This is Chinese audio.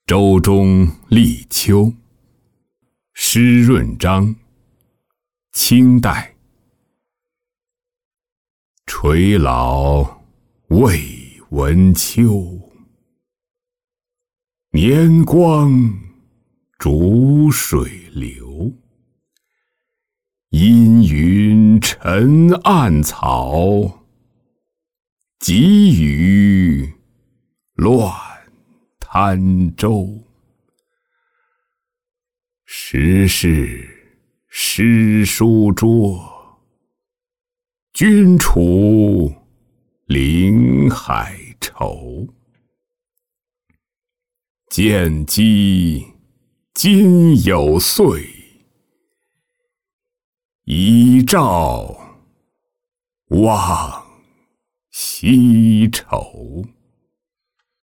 周中立秋，施润章，清代。垂老未闻秋，年光逐水流。阴云沉暗草，急雨乱滩舟。时是诗书桌，君处临海愁。见机今有岁，一照望西愁。